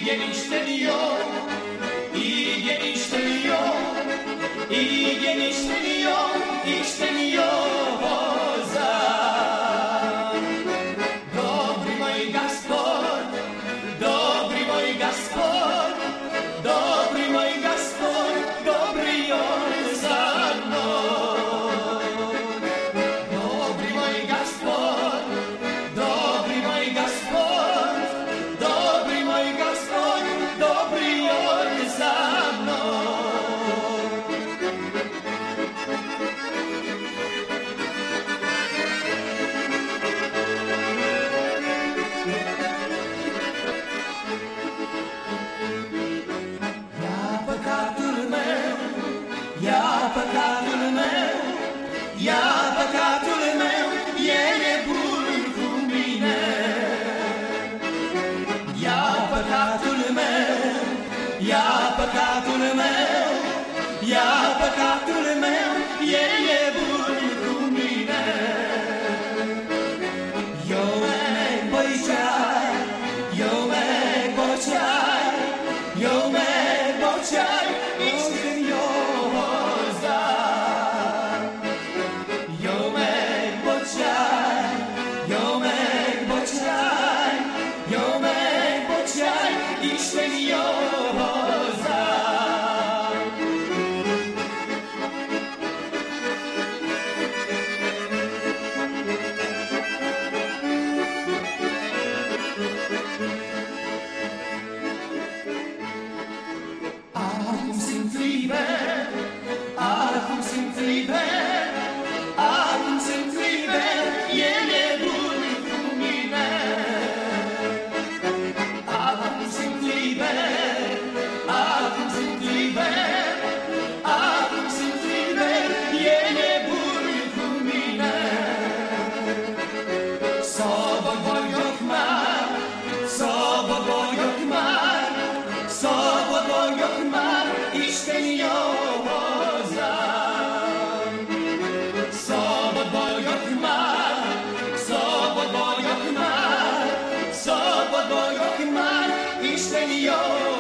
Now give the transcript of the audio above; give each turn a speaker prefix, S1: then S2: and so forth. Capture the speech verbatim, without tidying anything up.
S1: igen işleniyor, igen işleniyor, igen işleniyor, işleniyor zar. Dobry mój Gaspar, dobry mój Gaspar, dobry mój Gaspar, dobry on za mną. Dobry mój Gaspar, dobry mój Gaspar, dobry mój Gaspar, dobry on za mną. Ia păcatul meu, ia păcatul meu, El e bun cu mine. Ia păcatul meu, ia păcatul meu, ia păcatul meu, El e bun cu mine. Eu merg băiceai, eu merg băiceai, eu merg băiceai, acum sunt liber, acum sunt liber, acum sunt liber, El e bun cu mine. Acum sunt liber, acum sunt liber, acum sunt liber, El e bun cu mine. Sobotbojok mar, sobotbojok mar, sobotbojok mar, Isten jó hozzám. Szabad vagyok már, szabad vagyok már, szabad vagyok már, Isten jó